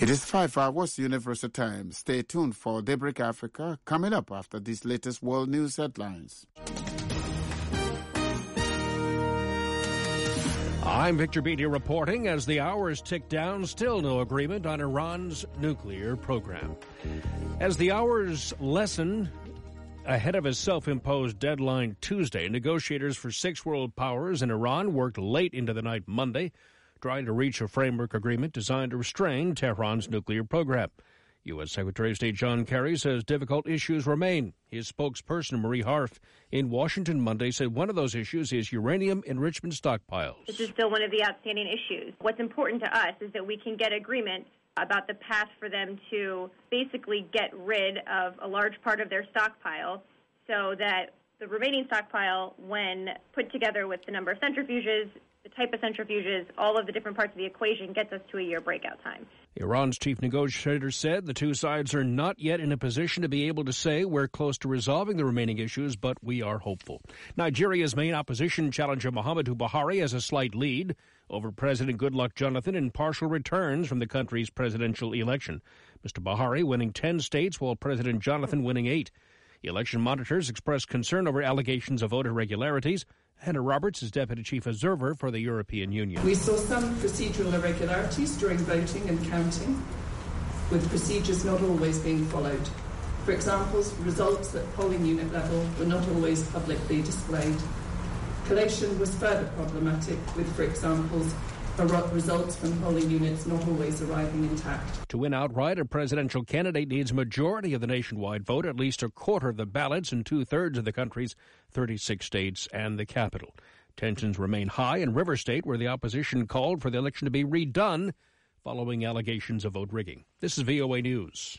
It is 5 hours Universal Time. Stay tuned for Daybreak Africa coming up after these latest world news headlines. I'm Victor Beatty reporting. As the hours tick down, still no agreement on Iran's nuclear program. As the hours lessen ahead of a self-imposed deadline Tuesday, negotiators for 6 world powers in Iran worked late into the night Monday, trying to reach a framework agreement designed to restrain Tehran's nuclear program. U.S. Secretary of State John Kerry says difficult issues remain. His spokesperson, Marie Harf, in Washington Monday said one of those issues is uranium enrichment stockpiles. This is still one of the outstanding issues. What's important to us is that we can get agreement about the path for them to basically get rid of a large part of their stockpile so that the remaining stockpile, when put together with the number of centrifuges, the type of centrifuges, all of the different parts of the equation, gets us to a year breakout time. Iran's chief negotiator said the two sides are not yet in a position to be able to say we're close to resolving the remaining issues, but we are hopeful. Nigeria's main opposition challenger Muhammadu Buhari has a slight lead over President Goodluck Jonathan in partial returns from the country's presidential election. Mr. Buhari winning 10 states while President Jonathan winning 8. Election monitors expressed concern over allegations of voter irregularities. Hannah Roberts is Deputy Chief Observer for the European Union. We saw some procedural irregularities during voting and counting, with procedures not always being followed. For example, results at polling unit level were not always publicly displayed. Collation was further problematic, with, for example, results from polling units not always arriving intact. To win outright, a presidential candidate needs a majority of the nationwide vote, at least a quarter of the ballots in 2/3 of the country's 36 states and the capital. Tensions remain high in River State, where the opposition called for the election to be redone following allegations of vote rigging. This is VOA News.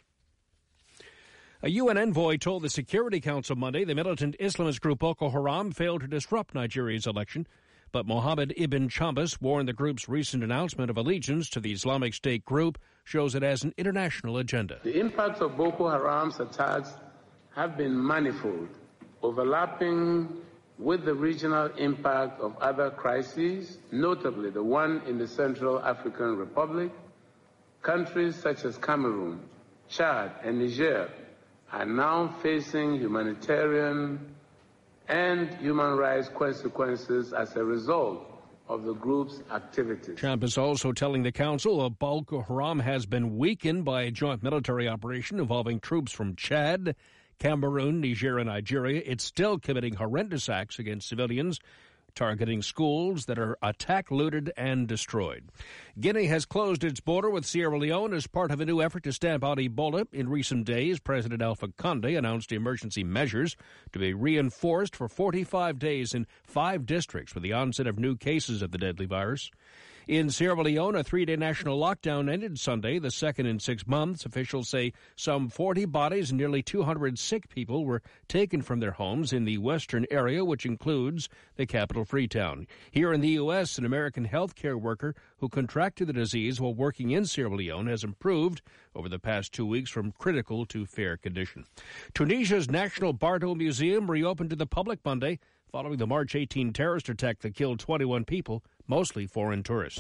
A UN envoy told the Security Council Monday the militant Islamist group Boko Haram failed to disrupt Nigeria's election. But Mohammed Ibn Chambas warned the group's recent announcement of allegiance to the Islamic State group shows it has an international agenda. The impacts of Boko Haram's attacks have been manifold, overlapping with the regional impact of other crises, notably the one in the Central African Republic. Countries such as Cameroon, Chad, and Niger are now facing humanitarian and human rights consequences as a result of the group's activities. Trump is also telling the council Boko Haram has been weakened by a joint military operation involving troops from Chad, Cameroon, Niger, and Nigeria. It's still committing horrendous acts against civilians, targeting schools that are attacked, looted, and destroyed. Guinea has closed its border with Sierra Leone as part of a new effort to stamp out Ebola. In recent days, President Alpha Conde announced emergency measures to be reinforced for 45 days in 5 districts with the onset of new cases of the deadly virus. In Sierra Leone, a 3-day national lockdown ended Sunday, the second in 6 months. Officials say some 40 bodies and nearly 200 sick people were taken from their homes in the western area, which includes the capital, Freetown. Here in the U.S., an American healthcare worker who contracted the disease while working in Sierra Leone has improved over the past 2 weeks from critical to fair condition. Tunisia's National Bardo Museum reopened to the public Monday following the March 18 terrorist attack that killed 21 people, mostly foreign tourists.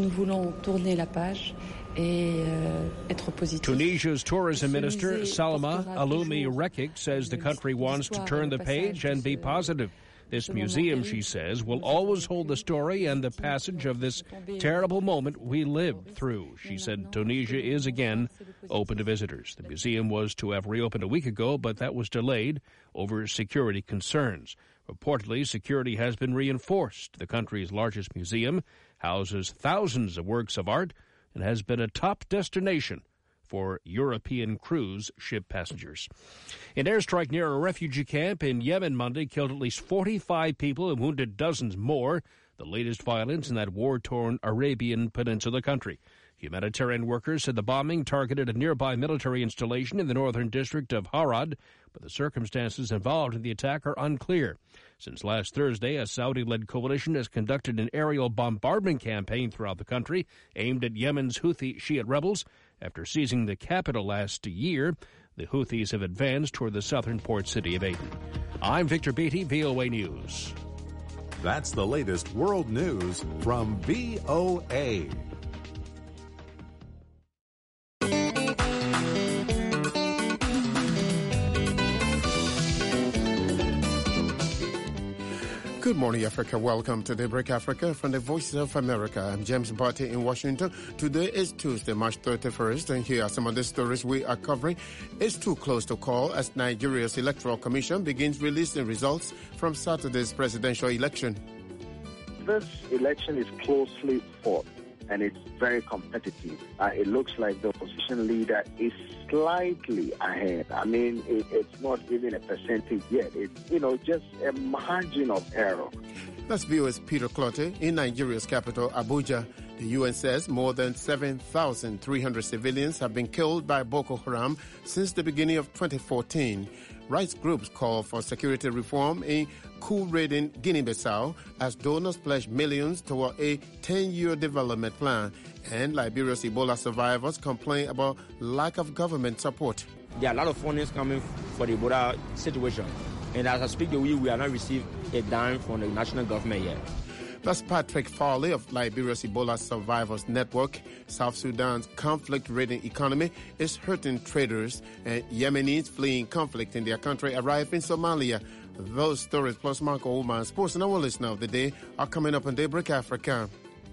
Tunisia's tourism minister, Salma Aloumi Rekik, says the country wants to turn the page and be positive. This museum, she says, will always hold the story and the passage of this terrible moment we lived through. She said Tunisia is again open to visitors. The museum was to have reopened a week ago, but that was delayed over security concerns. Reportedly, security has been reinforced. The country's largest museum houses thousands of works of art and has been a top destination for European cruise ship passengers. An airstrike near a refugee camp in Yemen Monday killed at least 45 people and wounded dozens more, the latest violence in that war-torn Arabian Peninsula country. Humanitarian workers said the bombing targeted a nearby military installation in the northern district of Harad, but the circumstances involved in the attack are unclear. Since last Thursday, a Saudi-led coalition has conducted an aerial bombardment campaign throughout the country aimed at Yemen's Houthi Shiite rebels. After seizing the capital last year, the Houthis have advanced toward the southern port city of Aden. I'm Victor Beatty, VOA News. That's the latest world news from VOA. Good morning, Africa. Welcome to Daybreak Africa from the Voice of America. I'm James Barty in Washington. Today is Tuesday, March 31st, and here are some of the stories we are covering. It's too close to call as Nigeria's Electoral Commission begins releasing results from Saturday's presidential election. This election is closely fought, and it's very competitive. It looks like the opposition leader is slightly ahead. I mean, it's not even a percentage yet. It's, just a margin of error. That's viewers Peter Clottey in Nigeria's capital, Abuja. The UN says more than 7,300 civilians have been killed by Boko Haram since the beginning of 2014. Rights groups call for security reform in coup-ridden Guinea-Bissau as donors pledge millions toward a 10-year development plan. And Liberia's Ebola survivors complain about lack of government support. There are a lot of funding coming for the Ebola situation. And as I speak to you, we have not received a dime from the national government yet. That's Patrick Farley of Liberia's Ebola Survivors Network. South Sudan's conflict-ridden economy is hurting traders, and Yemenis fleeing conflict in their country arrive in Somalia. Those stories plus Marco Oman, sports and our listener of the day are coming up on Daybreak Africa.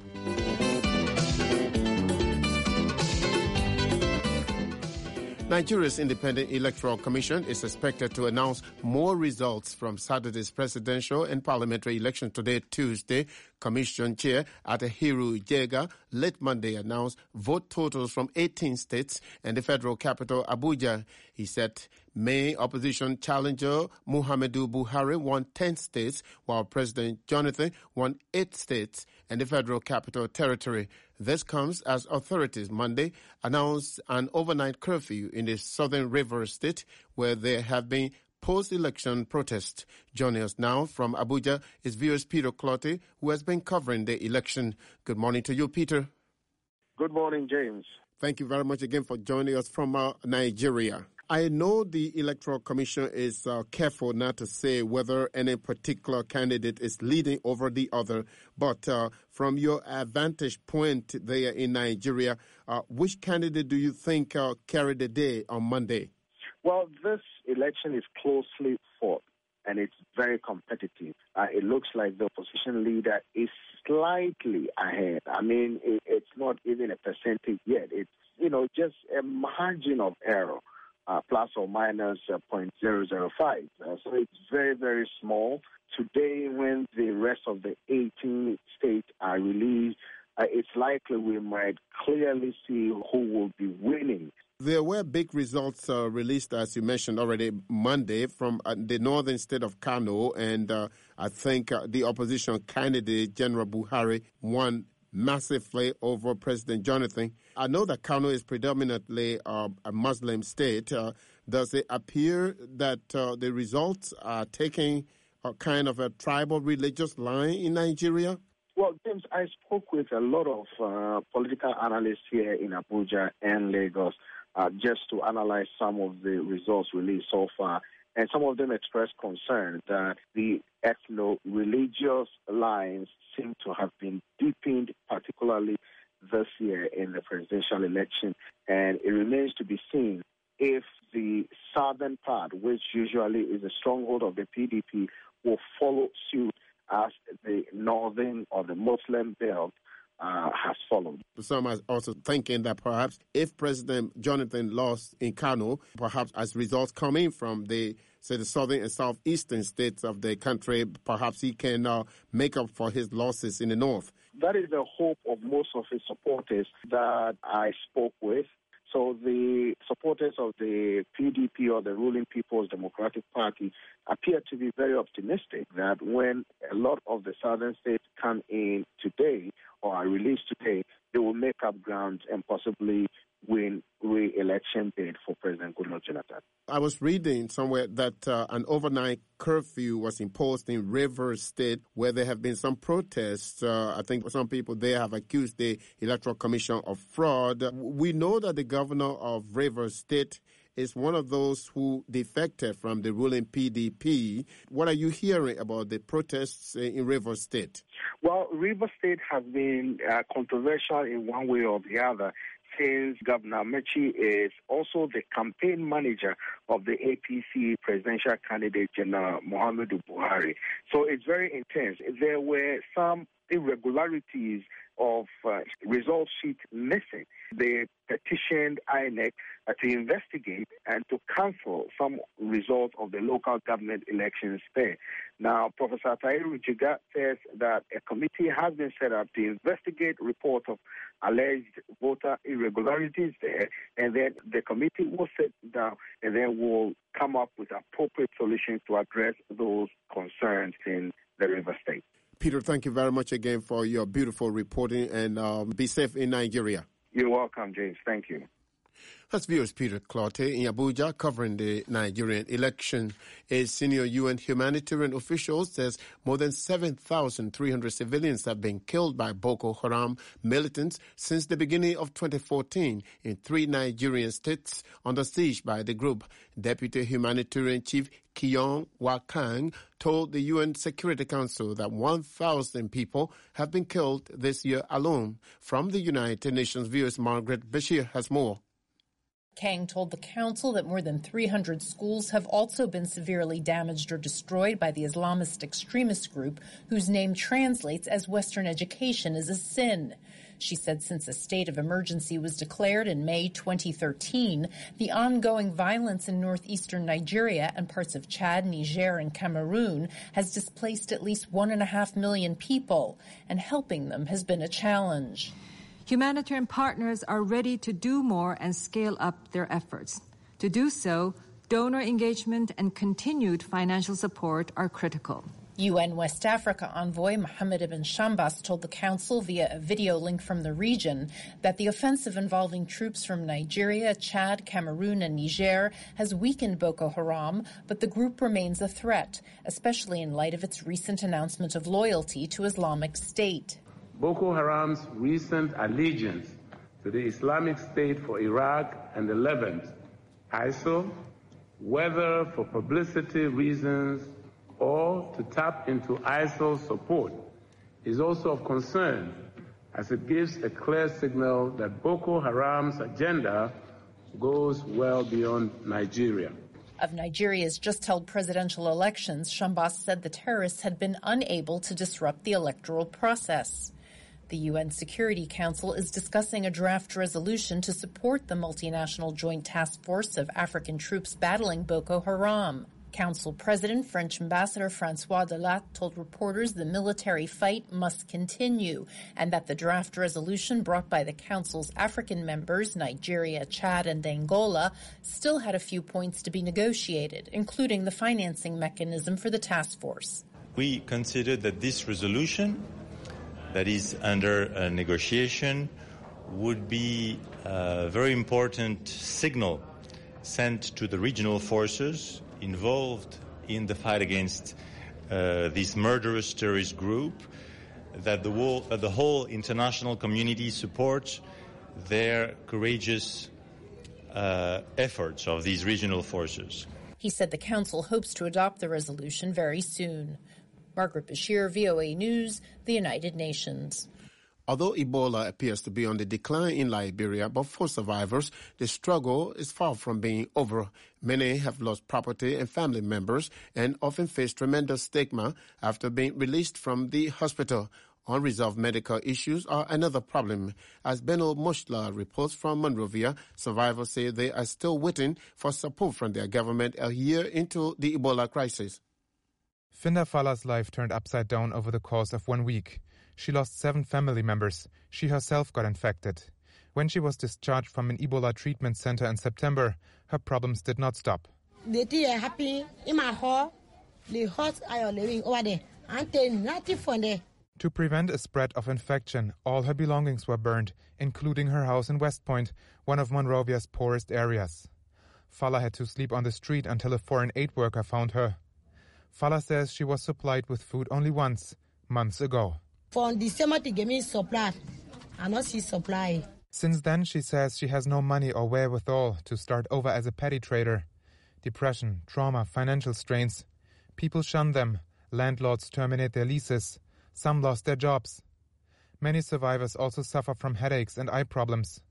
Nigeria's Independent Electoral Commission is expected to announce more results from Saturday's presidential and parliamentary election today, Tuesday. Commission Chair Atahiru Jega late Monday announced vote totals from 18 states and the federal capital, Abuja. He said May opposition challenger Muhammadu Buhari won 10 states, while President Jonathan won 8 states and the federal capital territory. This comes as authorities Monday announced an overnight curfew in the southern Rivers State, where there have been post-election protests. Joining us now from Abuja is viewers Peter Clottey, who has been covering the election. Good morning to you, Peter. Good morning, James. Thank you very much again for joining us from Nigeria. I know the Electoral Commission is careful not to say whether any particular candidate is leading over the other, but from your vantage point there in Nigeria, which candidate do you think carried the day on Monday? Well, this election is closely fought, and it's very competitive. It looks like the opposition leader is slightly ahead. I mean, it's not even a percentage yet. It's, just a margin of error. Plus or minus 0.005. So it's very, very small. Today, when the rest of the 18 states are released, it's likely we might clearly see who will be winning. There were big results released, as you mentioned already, Monday from the northern state of Kano, and I think the opposition candidate, General Buhari, won massively over President Jonathan. I know that Kano is predominantly a Muslim state. Does it appear that the results are taking a kind of a tribal religious line in Nigeria? Well, James, I spoke with a lot of political analysts here in Abuja and Lagos just to analyze some of the results released so far. And some of them expressed concern that the ethno-religious lines seem to have been deepened, particularly this year in the presidential election. And it remains to be seen if the southern part, which usually is a stronghold of the PDP, will follow suit as the northern or the Muslim belt has followed. Some are also thinking that perhaps if President Jonathan lost in Kano, perhaps as results coming from the southern and southeastern states of the country, perhaps he can make up for his losses in the north. That is the hope of most of his supporters that I spoke with. So the supporters of the PDP or the ruling People's Democratic Party appear to be very optimistic that when a lot of the southern states come in today or are released today, they will make up ground and possibly win re-election bid for President Goodluck Jonathan. I was reading somewhere that an overnight curfew was imposed in Rivers State where there have been some protests. I think some people there have accused the Electoral Commission of fraud. We know that the governor of Rivers State is one of those who defected from the ruling PDP. What are you hearing about the protests in Rivers State? Well, Rivers State has been controversial in one way or the other since Governor Mechi is also the campaign manager of the APC presidential candidate, General Muhammadu Buhari. So it's very intense. There were some irregularities of result sheet missing. They petitioned INEC to investigate and to cancel some results of the local government elections there. Now, Professor Tahiru Jega says that a committee has been set up to investigate reports of alleged voter irregularities there, and then the committee will sit down and then will come up with appropriate solutions to address those concerns in the River State. Peter, thank you very much again for your beautiful reporting, and be safe in Nigeria. You're welcome, James. Thank you. That's viewers Peter Clotte in Abuja covering the Nigerian election. A senior UN humanitarian official says more than 7,300 civilians have been killed by Boko Haram militants since the beginning of 2014 in 3 Nigerian states under siege by the group. Deputy Humanitarian Chief Kiyon Wakang told the UN Security Council that 1,000 people have been killed this year alone. From the United Nations, viewers Margaret Bashir has more. Kang told the council that more than 300 schools have also been severely damaged or destroyed by the Islamist extremist group, whose name translates as Western education is a sin. She said since a state of emergency was declared in May 2013, the ongoing violence in northeastern Nigeria and parts of Chad, Niger, and Cameroon has displaced at least 1.5 million people, and helping them has been a challenge. Humanitarian partners are ready to do more and scale up their efforts. To do so, donor engagement and continued financial support are critical. UN West Africa envoy Mohamed Ibn Shambas told the council via a video link from the region that the offensive involving troops from Nigeria, Chad, Cameroon, and Niger has weakened Boko Haram, but the group remains a threat, especially in light of its recent announcement of loyalty to Islamic State. Boko Haram's recent allegiance to the Islamic State for Iraq and the Levant, ISIL, whether for publicity reasons or to tap into ISIL's support, is also of concern, as it gives a clear signal that Boko Haram's agenda goes well beyond Nigeria. Of Nigeria's just-held presidential elections, Shambas said the terrorists had been unable to disrupt the electoral process. The UN Security Council is discussing a draft resolution to support the multinational joint task force of African troops battling Boko Haram. Council President, French Ambassador Francois Delatte told reporters the military fight must continue and that the draft resolution brought by the Council's African members, Nigeria, Chad, and Angola, still had a few points to be negotiated, including the financing mechanism for the task force. We consider that this resolution that is under negotiation would be a very important signal sent to the regional forces involved in the fight against this murderous terrorist group, that the whole international community supports their courageous efforts of these regional forces. He said the Council hopes to adopt the resolution very soon. Margaret Bashir, VOA News, the United Nations. Although Ebola appears to be on the decline in Liberia, but for survivors, the struggle is far from being over. Many have lost property and family members and often face tremendous stigma after being released from the hospital. Unresolved medical issues are another problem. As Benno Moshla reports from Monrovia, survivors say they are still waiting for support from their government a year into the Ebola crisis. Finda Fala's life turned upside down over the course of 1 week. She lost 7 family members. She herself got infected. When she was discharged from an Ebola treatment center in September, her problems did not stop. Happy in my hall. The house I am living over there. And nothing from there. To prevent a spread of infection, all her belongings were burned, including her house in West Point, one of Monrovia's poorest areas. Fala had to sleep on the street until a foreign aid worker found her. Fala says she was supplied with food only once, months ago. From December to give me supply, I not see supply. Since then, she says she has no money or wherewithal to start over as a petty trader. Depression, trauma, financial strains. People shun them. Landlords terminate their leases. Some lost their jobs. Many survivors also suffer from headaches and eye problems.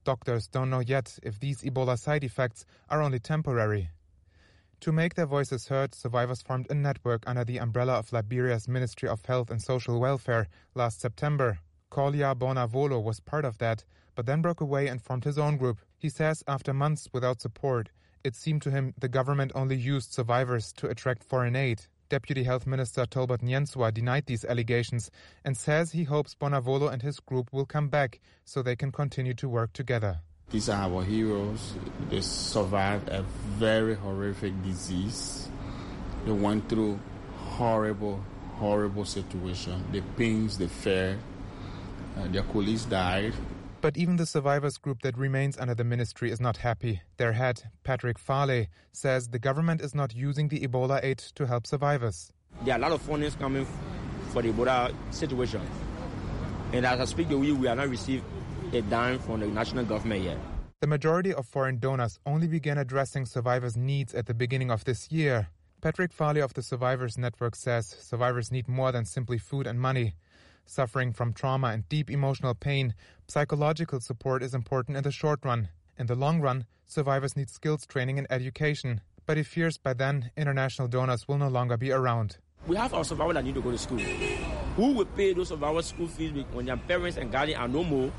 Doctors don't know yet if these Ebola side effects are only temporary. To make their voices heard, survivors formed a network under the umbrella of Liberia's Ministry of Health and Social Welfare last September. Kolia Bonavolo was part of that, but then broke away and formed his own group. He says after months without support, it seemed to him the government only used survivors to attract foreign aid. Deputy Health Minister Tolbert Nyenswa denied these allegations and says he hopes Bonavolo and his group will come back so they can continue to work together. These are our heroes. They survived a very horrific disease. They went through horrible situation. The pains they fared. Their colleagues died. But even the survivors group that remains under the ministry is not happy. Their head, Patrick Farley, says the government is not using the Ebola aid to help survivors. There are a lot of fundings coming for the Ebola situation. And as I speak to you, we have not received a dime from the national government yet. The majority of foreign donors only began addressing survivors' needs at the beginning of this year. Patrick Farley of the Survivors Network says survivors need more than simply food and money. Suffering from trauma and deep emotional pain, psychological support is important in the short run. In the long run, survivors need skills training and education. But he fears by then, international donors will no longer be around. We have our survivors that need to go to school. Who will pay those survivors school fees when their parents and guardians are no more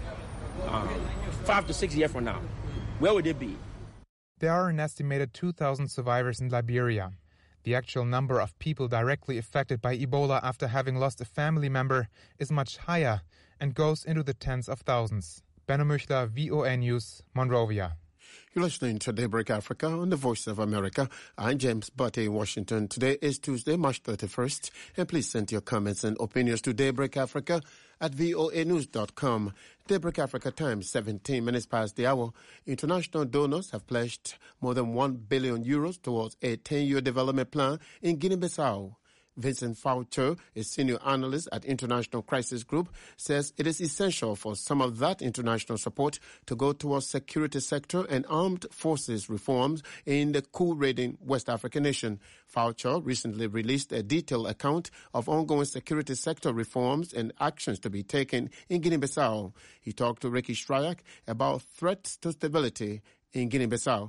5 to 6 years from now? Where would they be? There are an estimated 2,000 survivors in Liberia. The actual number of people directly affected by Ebola after having lost a family member is much higher and goes into the tens of thousands. Benno Müchler, VOA News, Monrovia. You're listening to Daybreak Africa on the Voice of America. I'm James Butte in Washington. Today is Tuesday, March 31st. And please send your comments and opinions to Daybreak Africa at voanews.com. Daybreak Africa time, 17 minutes past the hour. International donors have pledged more than €1 billion towards a 10-year development plan in Guinea-Bissau. Vincent Faucher, a senior analyst at International Crisis Group, says it is essential for some of that international support to go towards security sector and armed forces reforms in the coup-ridden West African nation. Faucher recently released a detailed account of ongoing security sector reforms and actions to be taken in Guinea-Bissau. He talked to Ricky Stryak about threats to stability in Guinea-Bissau.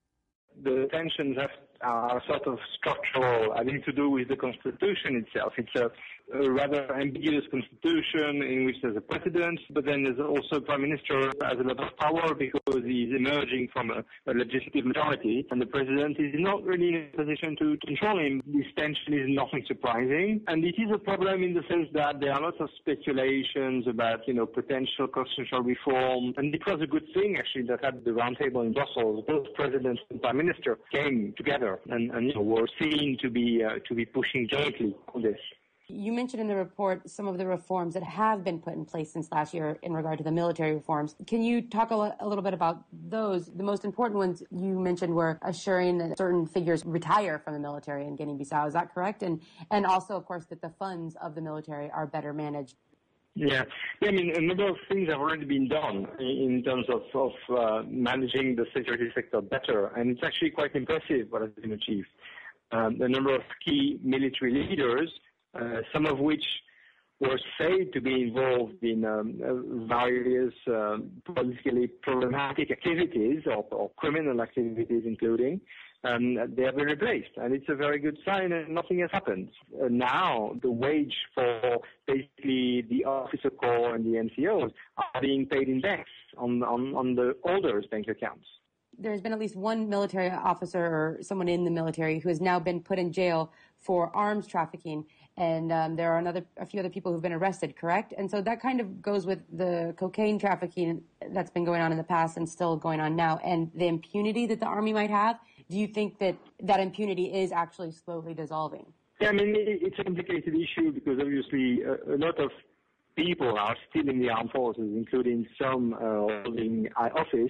The tensions are sort of structural, having to do with the constitution itself. It's a rather ambiguous constitution in which there's a president, but then there's also a prime minister who has a lot of power because he's emerging from a legislative majority, and the president is not really in a position to control him. This tension is nothing surprising, and it is a problem in the sense that there are lots of speculations about, potential constitutional reform, and it was a good thing actually that at the roundtable in Brussels, both president and prime minister came together and were seen to be pushing jointly on this. You mentioned in the report some of the reforms that have been put in place since last year in regard to the military reforms. Can you talk a little bit about those? The most important ones you mentioned were assuring that certain figures retire from the military in Guinea-Bissau. Is that correct? And also, of course, that the funds of the military are better managed. Yeah, a number of things have already been done in terms of managing the security sector better, and it's actually quite impressive what has been achieved. The number of key military leaders, some of which were said to be involved in various politically problematic activities or criminal activities, including, they have been replaced. And it's a very good sign, and nothing has happened. Now, the wage for basically the officer corps and the NCOs are being paid in banks on the holders' bank accounts. There's been at least one military officer or someone in the military who has now been put in jail for arms trafficking, and there are a few other people who've been arrested, correct? And so that kind of goes with the cocaine trafficking that's been going on in the past and still going on now, and the impunity that the army might have. Do you think that impunity is actually slowly dissolving? Yeah, it's a complicated issue because obviously a lot of people are still in the armed forces, including some holding high office,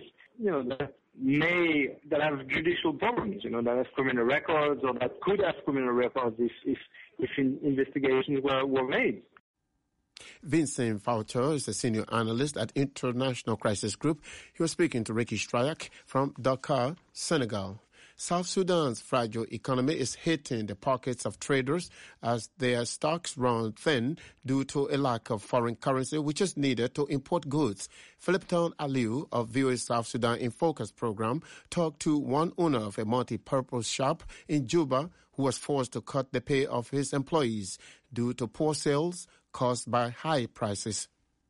that have judicial problems, that have criminal records or that could have criminal records if investigations were made. Vincent Faucher is a senior analyst at International Crisis Group. He was speaking to Ricky Stryak from Dakar, Senegal. South Sudan's fragile economy is hitting the pockets of traders as their stocks run thin due to a lack of foreign currency, which is needed to import goods. Philipton Aliu of VOA South Sudan in Focus program talked to one owner of a multi-purpose shop in Juba who was forced to cut the pay of his employees due to poor sales caused by high prices.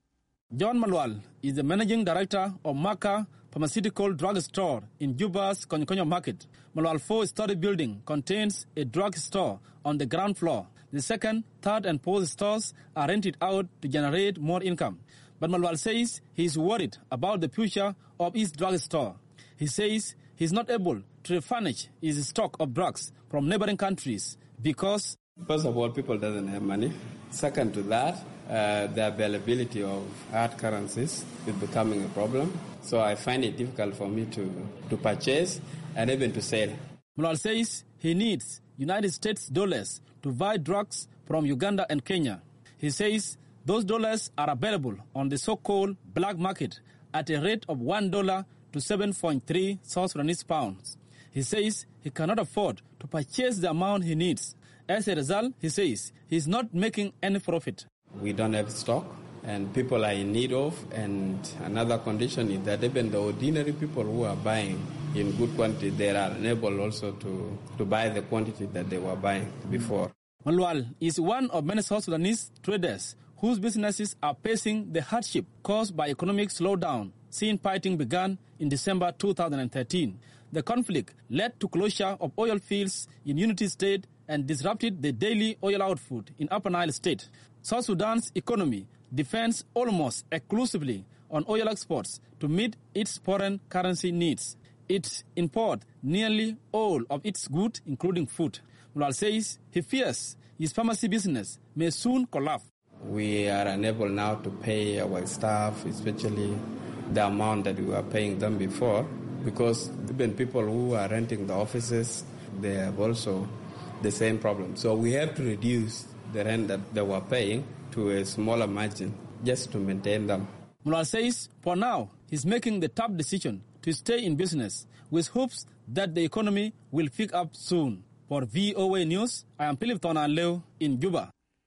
John Manuel is the managing director of Maka Pharmaceutical Drug Store in Juba's Konyo Market. Manuel 4-story building contains a drug store on the ground floor. The second, third, and fourth stores are rented out to generate more income. But Manuel says he is worried about the future of his drug store. He says he is not able to replenish his stock of drugs from neighboring countries because... First of all, people doesn't have money. Second to that, the availability of hard currencies is becoming a problem. So I find it difficult for me to purchase and even to sell. Manuel says he needs United States dollars to buy drugs from Uganda and Kenya. He says those dollars are available on the so-called black market at a rate of $1 to 7.3 South Sudanese pounds. He says he cannot afford to purchase the amount he needs. As a result, he says he's not making any profit. We don't have stock and people are in need of, and another condition is that even the ordinary people who are buying in good quantity, they are unable also to buy the quantity that they were buying before. Manuel is one of many South Sudanese traders whose businesses are facing the hardship caused by economic slowdown since fighting began in December 2013. The conflict led to closure of oil fields in Unity State and disrupted the daily oil output in Upper Nile State. South Sudan's economy depends almost exclusively on oil exports to meet its foreign currency needs. It imports nearly all of its goods, including food. Manuel says he fears his pharmacy business may soon collapse. We are unable now to pay our staff, especially the amount that we were paying them before, because even people who are renting the offices, they have also the same problem. So we have to reduce the rent that they were paying to a smaller margin just to maintain them. Manuel says for now he's making the tough decision to stay in business with hopes that the economy will pick up soon. For VOA News, I am Philipton Aleu in Juba.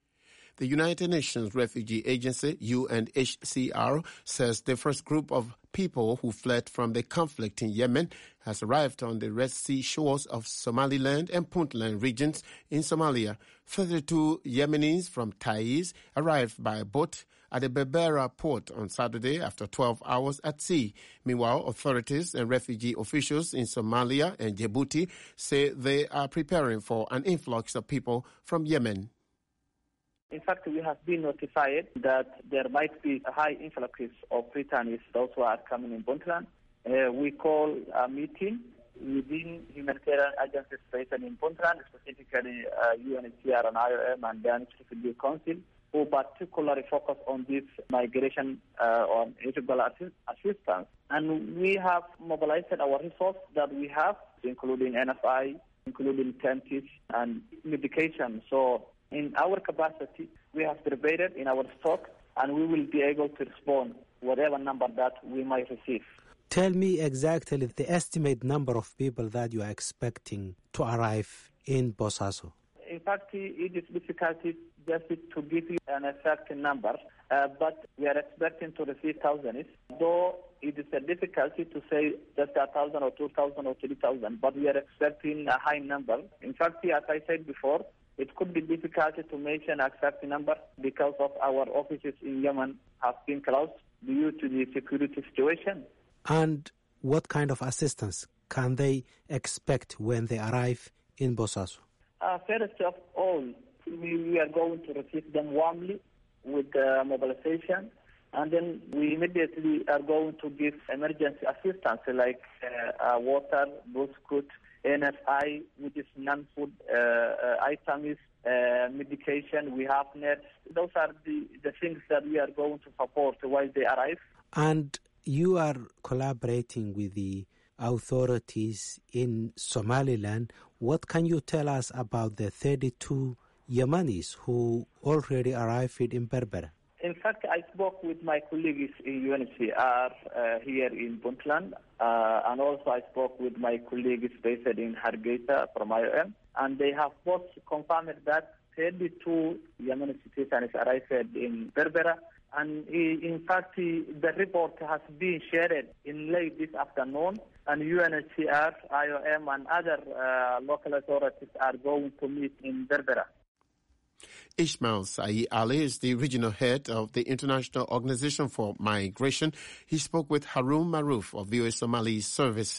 The United Nations Refugee Agency, UNHCR, says the first group of people who fled from the conflict in Yemen has arrived on the Red Sea shores of Somaliland and Puntland regions in Somalia. 32 Yemenis from Taiz arrived by boat at the Berbera port on Saturday after 12 hours at sea. Meanwhile, authorities and refugee officials in Somalia and Djibouti say they are preparing for an influx of people from Yemen. In fact, we have been notified that there might be a high influx of returnees, those who are coming in Puntland. We call a meeting within humanitarian agencies present in Puntland, specifically UNHCR and IOM and Danish Refugee Council, who particularly focus on this migration on irregular assistance. And we have mobilized our resources that we have, including NFI, including tents and medication. So in our capacity, we have prepared in our stock, and we will be able to respond whatever number that we might receive. Tell me exactly the estimate number of people that you are expecting to arrive in Bosaso. In fact, it is difficult just to give you an exact number, but we are expecting to receive thousands, though it is a difficulty to say just 1,000 or 2,000 or 3,000, but we are expecting a high number. In fact, as I said before, it could be difficult to mention an exact number because of our offices in Yemen have been closed due to the security situation. And what kind of assistance can they expect when they arrive in Bosaso? First of all, we are going to receive them warmly with mobilization, and then we immediately are going to give emergency assistance like water, biscuit, NFI, which is non-food items, medication, we have nets. Those are the things that we are going to support while they arrive. And you are collaborating with the authorities in Somaliland. What can you tell us about the 32 Yemenis who already arrived in Berbera? In fact, I spoke with my colleagues in UNHCR here in Puntland, and also I spoke with my colleagues based in Hargeisa from IOM, and they have both confirmed that 32 Yemeni citizens arrived in Berbera, and in fact, the report has been shared in late this afternoon, and UNHCR, IOM, and other local authorities are going to meet in Berbera. Ismail Saeed Ali is the regional head of the International Organization for Migration. He spoke with Harun Maruf of VOA Somali Service.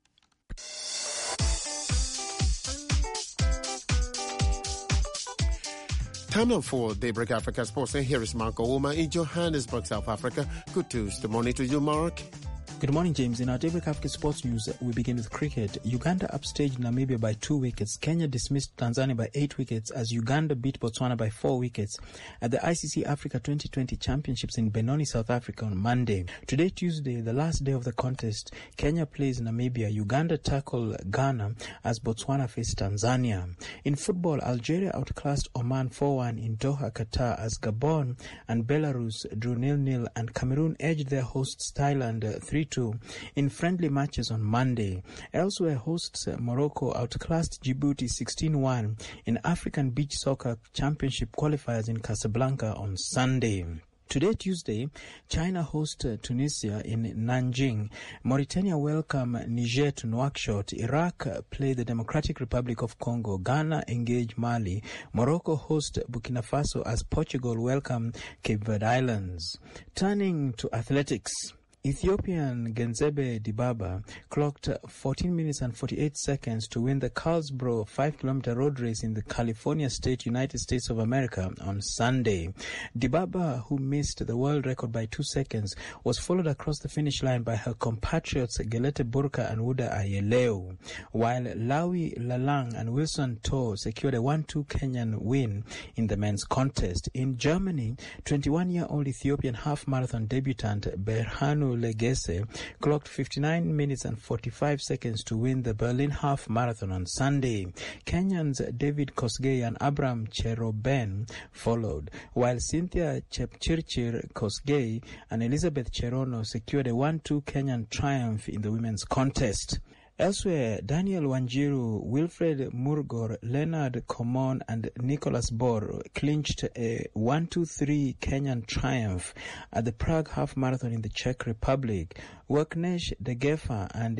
Time now for Daybreak Africa Sports, and here is Mark Ouma in Johannesburg, South Africa. Good Tuesday morning to you, Mark. Good morning, James. In our Daybreak Africa Sports News, we begin with cricket. Uganda upstaged Namibia by 2 wickets. Kenya dismissed Tanzania by 8 wickets as Uganda beat Botswana by 4 wickets at the ICC Africa 2020 Championships in Benoni, South Africa on Monday. Today, Tuesday, the last day of the contest, Kenya plays Namibia. Uganda tackle Ghana as Botswana face Tanzania. In football, Algeria outclassed Oman 4-1 in Doha, Qatar as Gabon and Belarus drew 0-0 and Cameroon edged their hosts Thailand 3-2 in friendly matches on Monday. Elsewhere, hosts Morocco outclassed Djibouti 16-1 in African Beach Soccer Championship qualifiers in Casablanca on Sunday. Today, Tuesday, China hosts Tunisia in Nanjing. Mauritania welcome Niger to Nouakchott. Iraq play the Democratic Republic of Congo. Ghana engage Mali. Morocco host Burkina Faso as Portugal welcome Cape Verde Islands. Turning to athletics. Ethiopian Genzebe Dibaba clocked 14 minutes and 48 seconds to win the Carlsbad 5-kilometer road race in the California State, United States of America on Sunday. Dibaba, who missed the world record by 2 seconds, was followed across the finish line by her compatriots Gelete Burka and Wuda Ayeleu, while Lawi Lalang and Wilson Toh secured a 1-2 Kenyan win in the men's contest. In Germany, 21-year-old Ethiopian half-marathon debutant Berhanu Legese clocked 59 minutes and 45 seconds to win the Berlin half marathon on Sunday. Kenyans David Kosgei and Abraham Cheroben followed, while Cynthia Chepchirchir Kosgei and Elizabeth Cherono secured a 1-2 Kenyan triumph in the women's contest. Elsewhere, Daniel Wanjiru, Wilfred Murgor, Leonard Komon and Nicholas Bor clinched a 1-2-3 Kenyan triumph at the Prague Half Marathon in the Czech Republic. Waknesh Degefa and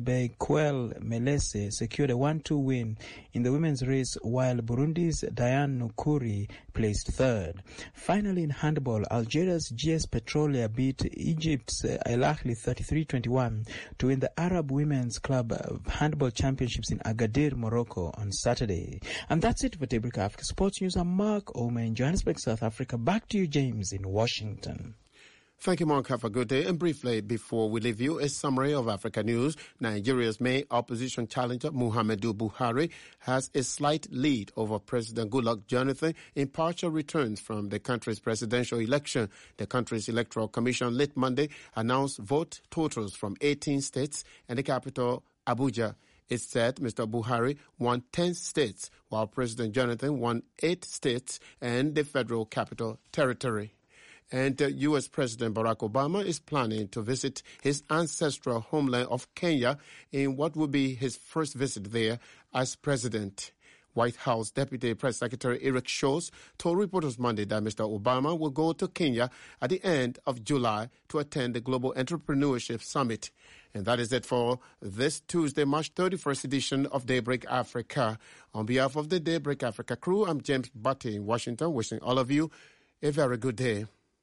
Yebekwel Melese secured a 1-2 win in the women's race, while Burundi's Diane Nukuri placed third. Finally, in handball, Algeria's GS Petrolia beat Egypt's El Ahly 33-21 to win the Arab Women's Club Handball Championships in Agadir, Morocco on Saturday. And that's it for Daybreak Africa Sports News. I'm Mark Ouma in Johannesburg, South Africa. Back to you, James, in Washington. Thank you, Mark. Have a good day. And briefly, before we leave you, a summary of Africa news. Nigeria's main opposition challenger, Muhammadu Buhari, has a slight lead over President Goodluck Jonathan in partial returns from the country's presidential election. The country's Electoral Commission late Monday announced vote totals from 18 states and the capital, Abuja. It said Mr. Buhari won 10 states, while President Jonathan won 8 states and the Federal Capital Territory. And U.S. President Barack Obama is planning to visit his ancestral homeland of Kenya in what will be his first visit there as president. White House Deputy Press Secretary Eric Schultz told reporters Monday that Mr. Obama will go to Kenya at the end of July to attend the Global Entrepreneurship Summit. And that is it for this Tuesday, March 31st edition of Daybreak Africa. On behalf of the Daybreak Africa crew, I'm James Butty in Washington, wishing all of you a very good day.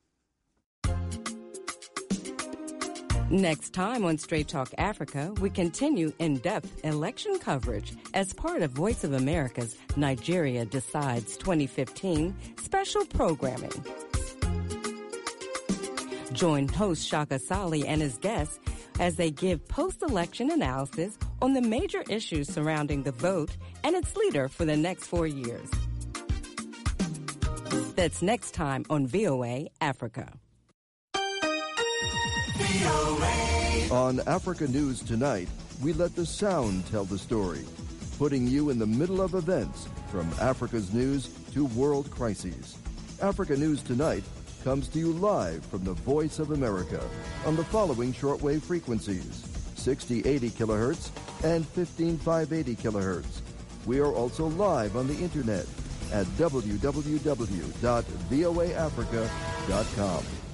Next time on Straight Talk Africa, we continue in-depth election coverage as part of Voice of America's Nigeria Decides 2015 special programming. Join host Shaka Sali and his guests as they give post-election analysis on the major issues surrounding the vote and its leader for the next 4 years. That's next time on VOA Africa. On Africa News Tonight, we let the sound tell the story, putting you in the middle of events from Africa's news to world crises. Africa News Tonight comes to you live from the Voice of America on the following shortwave frequencies: 6080 kilohertz and 15580 kilohertz. We are also live on the internet at www.voaafrica.com.